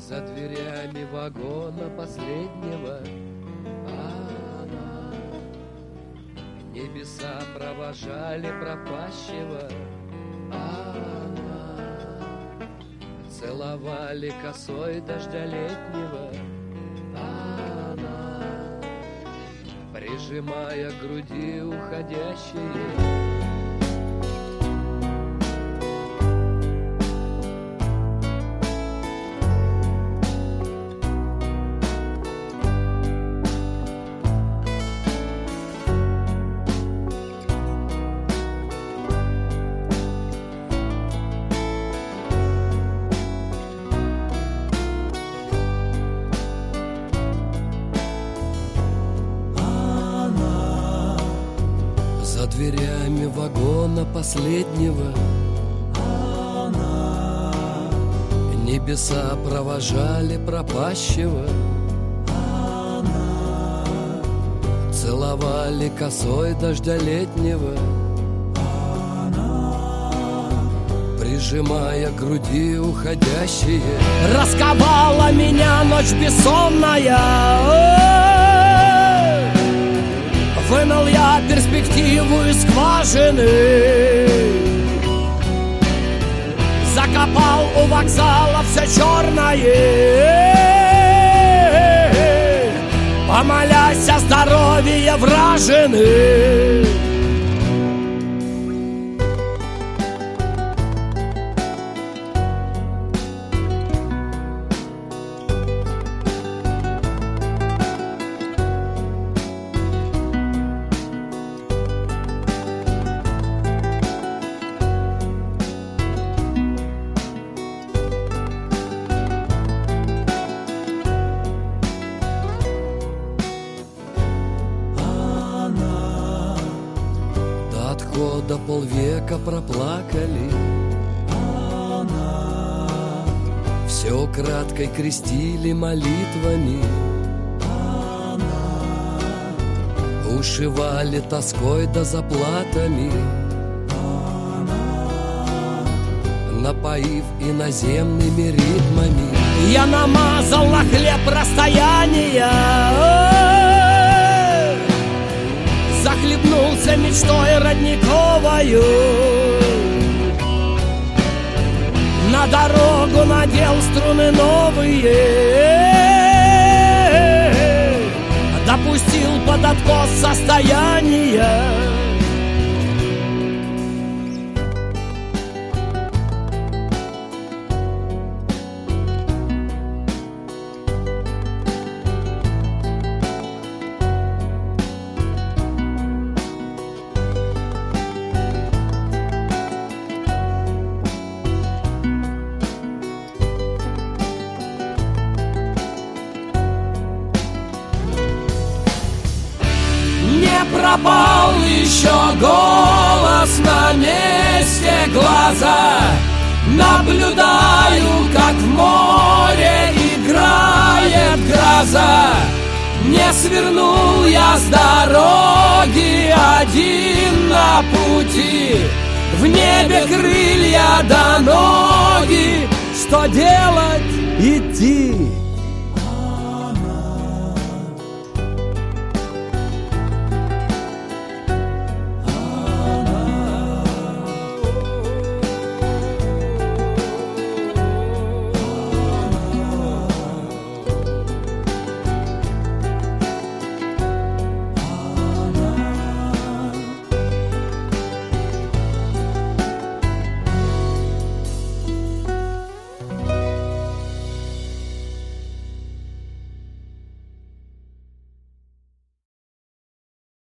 За дверями вагона последнего она. Небеса провожали пропащего она. Целовали косой дождя летнего она. Прижимая к груди уходящие. За дверями вагона последнего она. Небеса провожали пропащего она. Целовали косой дождя летнего она. Прижимая к груди уходящие. Расковала меня ночь бессонная. Вынул я перспективу из скважины. Закопал у вокзала все черное, помолясь о здоровье вражины. До полвека проплакали она. Все краткой крестили молитвами она. Ушивали тоской да заплатами она. Напоив иноземными ритмами. Я намазал на хлеб расстояния. Захлебнулся мечтой родниковою. На дорогу надел струны новые. Допустил под откос состояния. Пропал еще голос на месте глаза. Наблюдаю, как в море играет гроза. Не свернул я с дороги один на пути. В небе крылья до ноги. Что делать? Идти.